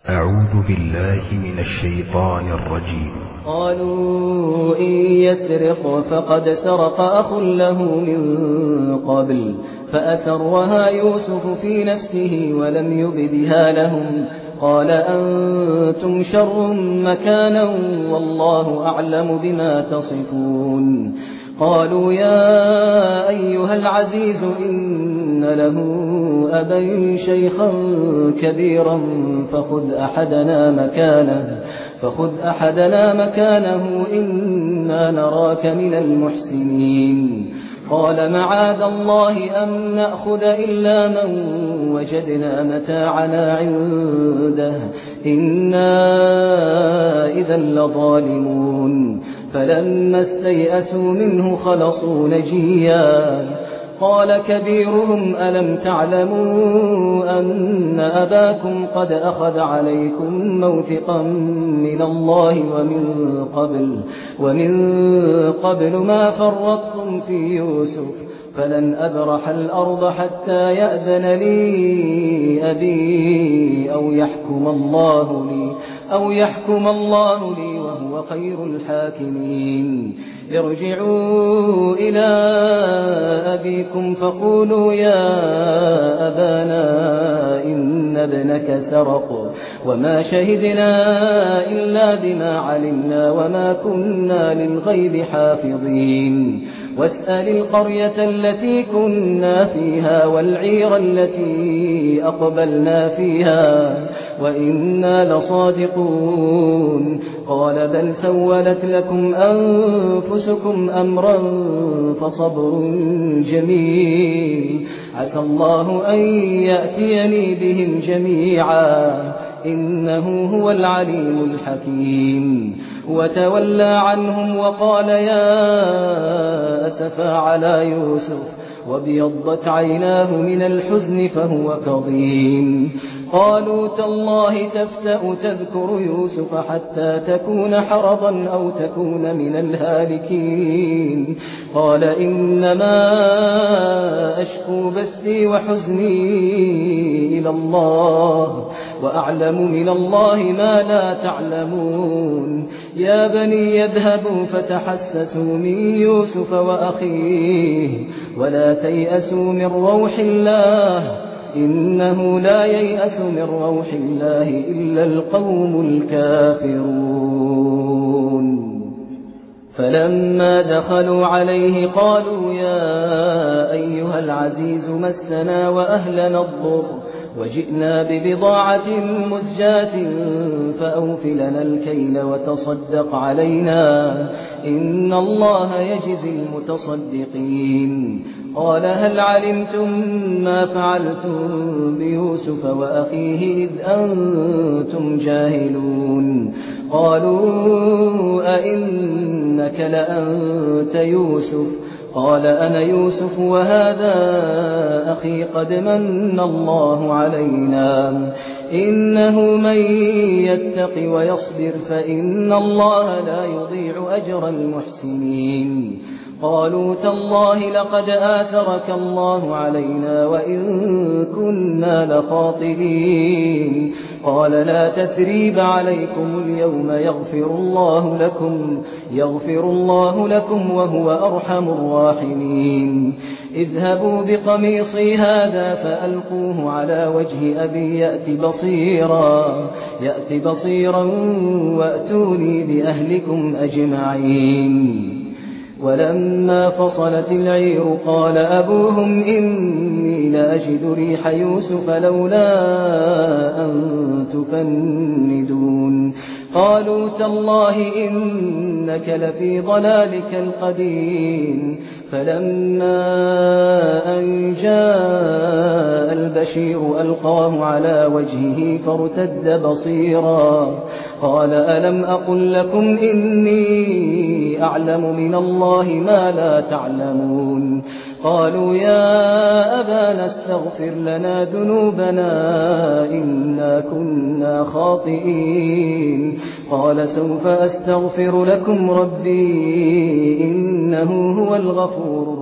أعوذ بالله من الشيطان الرجيم. قالوا إن يسرق فقد سرق أخ له من قبل فأسرها يوسف في نفسه ولم يبدها لهم قال أنتم شر مكانا والله أعلم بما تصفون. قالوا يا أيها العزيز إن له أبا شيخا كبيرا فخذ أحدنا مكانه إنا نراك من المحسنين. قال معاذ الله أن نأخذ إلا من وجدنا متاعنا عنده إنا إذا لظالمون. فلما استيئسوا منه خلصوا نجيا. قال كبيرهم ألم تعلموا أن أباكم قد أخذ عليكم موثقا من الله ومن قبل ما فرطتم في يوسف فلن أبرح الأرض حتى يأذن لي أبي أو يحكم الله لي وهو خير الحاكمين. ارجعوا إلى أبيكم فقولوا يا أبانا إن ابنك سرق وما شهدنا إلا بما علمنا وما كنا للغيب حافظين. واسأل القرية التي كنا فيها والعير التي أقبلنا فيها وإنا لصادقون. قال بل سولت لكم أنفسكم أمرا فصبر جميل عسى الله أن يأتيني بهم جميعا إنه هو العليم الحكيم. وتولى عنهم وقال يا أسفا على يوسف وابيضت عيناه من الحزن فهو كظيم. قالوا تالله تفتأ تذكر يوسف حتى تكون حرضا أو تكون من الهالكين. قال إنما أشكو بثي وحزني إلى الله وأعلم من الله ما لا تعلمون. يا بني يذهبوا فتحسسوا من يوسف وأخيه ولا تيأسوا من روح الله إنه لا ييأس من روح الله إلا القوم الكافرون. فلما دخلوا عليه قالوا يا أيها العزيز مسنا وأهلنا الضر وجئنا ببضاعة مزجاة فأوف لنا الكيل وتصدق علينا إن الله يجزي المتصدقين. قال هل علمتم ما فعلتم بيوسف وأخيه إذ أنتم جاهلون؟ قالوا أئنك لأنت يوسف؟ قال أنا يوسف وهذا أخي قد من الله علينا إنه من يتق ويصبر فإن الله لا يضيع أجر المحسنين. قالوا تالله لقد آثرك الله علينا وإن كنا لخاطئين. قال لا تثريب عليكم اليوم يغفر الله لكم وهو أرحم الراحمين. اذهبوا بقميصي هذا فألقوه على وجه أبي يأت بصيرا وأتوني بأهلكم أجمعين. ولما فصلت العير قال أبوهم إني لأجد ريح يوسف لولا أن تفندون. قالوا تالله إنك لفي ضلالك القديم. فلما أن جاء البشير ألقاه على وجهه فارتد بصيرا. قال ألم أقل لكم إني أعلم من الله ما لا تعلمون؟ قالوا يا أبانا استغفر لنا ذنوبنا إنا كنا خاطئين. قال سوف أستغفر لكم ربي إنه هو الغفور